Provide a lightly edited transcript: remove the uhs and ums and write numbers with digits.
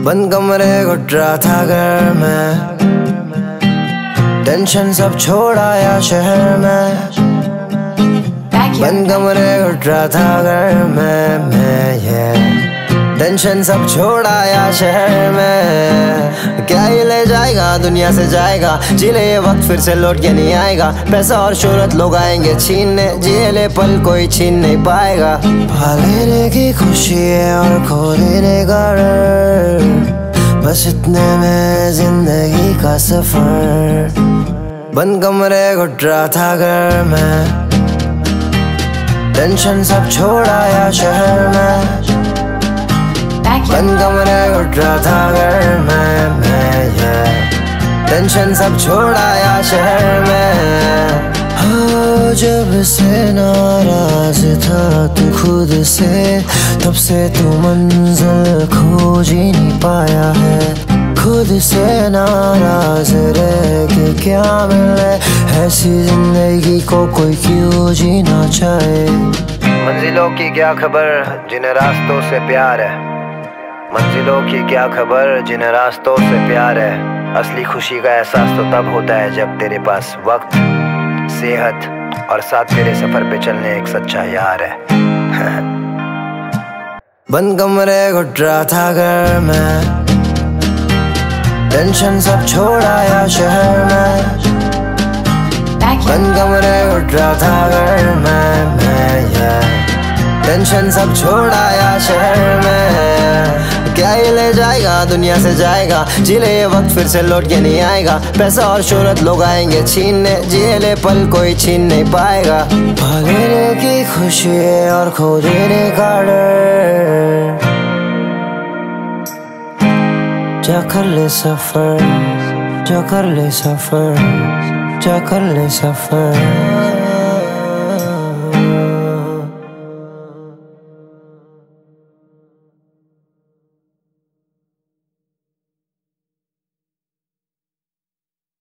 बंद कमरे घुट रहा था घर में, टेंशन सब छोड़ आया शहर में। बंद कमरे घुट रहा था घर में मैं, टेंशन सब छोड़ आया शहर में। क्या ये ले जाएगा दुनिया से जाएगा, जी ले ये वक्त फिर से लौट के नहीं आएगा। पैसा और शोहरत लोग आएंगे छीनने, जिए ले पल कोई छीन नहीं पाएगा। पा लेने की खुशी है और खो देने का डर, बस इतने में जिंदगी का सफर। बंद कमरे घुट रहा था घर में, टेंशन सब छोड़ आया शहर में। बंद कमरे घुट रहा था घर में मैं, टेंशन सब छोड़ आया शहर में। हाँ, जब से नाराज था तू खुद से, तब से तू मंजिल खोज ही नहीं पाया है। खुद से नाराज रह के क्या मिले, ऐसी जिंदगी को कोई क्यों जीना चाहे। मंजिलों की क्या खबर जिन्हें रास्तों से प्यार है, मंजिलों की क्या खबर जिन्हें रास्तों से प्यार है। असली खुशी का एहसास तो तब होता है जब तेरे पास वक्त, सेहत और साथ तेरे सफर पे चलने एक सच्चा यार है। बंद कमरे घुट रहा था घर में, टेंशन सब छोड़ आया शहर में। बंद कमरे घुट रहा था घर में मैं, टेंशन सब छोड़ आया शहर में। क्या ये ले जाएगा दुनिया से जाएगा, जी ले ये वक्त फिर से लौट के नहीं आएगा। पैसा और शोहरत लोग आएंगे छीनने, जिए ले पल कोई छीन नहीं पाएगा। पा लेने की खुशी है और खो देने का डर, जा कर ले सफर, जा कर ले सफर, जा कर ले सफर।